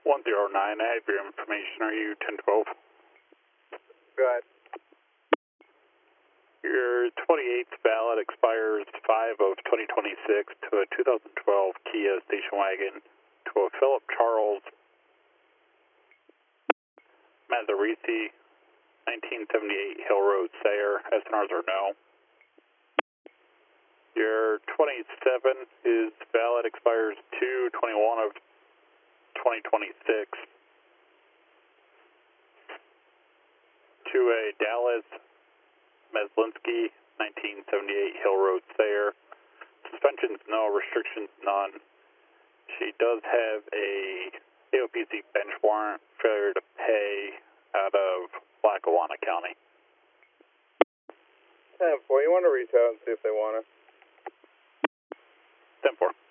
109, I have your information. Are you 1012? Go ahead. Your 28th ballot expires 5 of 2026 to a 2012 Kia station wagon to a Philip Charles Mazzarisi 1978 Hill Road, Sayre. SNRs are no. Your 27 is valid, expires 2/21 of 2026 to a Dallas Meslinski 1978 Hill Road, Sayre. Suspensions no, restrictions none. She does have a AOPC bench warrant, failure to pay out of Lackawanna County. 10-4, you want to reach out and see if they want it? 10-4.